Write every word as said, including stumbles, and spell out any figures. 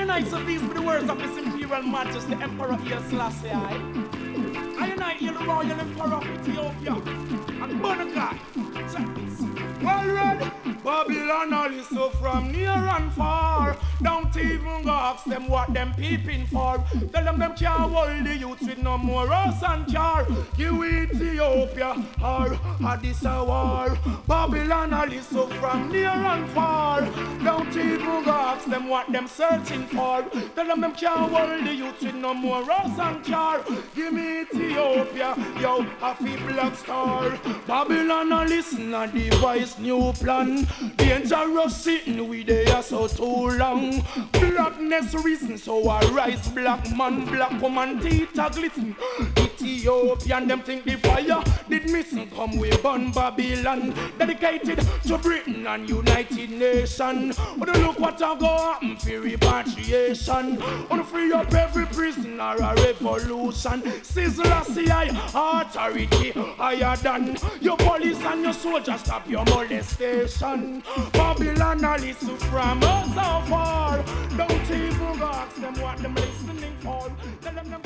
unites of these with the words of His Imperial Majesty Emperor Haile Selassie I. I unite here the Royal Emperor of Ethiopia and Bonakai. Check this. Well read, Babylon all is so from near and far. Don't even go ask them what them peeping for. Tell them them can't hold the youths with no more house and car. Give Ethiopia or Addis a war. Babylon all is so from near and far. Don't even go ask them what them searching for. Tell them them can't hold the youths with no more house and car. Give me Ethiopia, yo, happy black star. Babylon all listen and devise new plan. Dangerous sitting with there so too long. Blackness reason so I rise black man, black woman teeth a glisten. Ethiopian them think the fire did missing come with burn Babylon. Dedicated to Britain and United Nations. Wanna look what I go happen for repatriation. Wanna free up every prisoner a revolution. Sizzler C I authority higher than your police and your soldiers stop your molestation. Babylon a listen from us so far. Don't even ask them what them listening for. Tell them them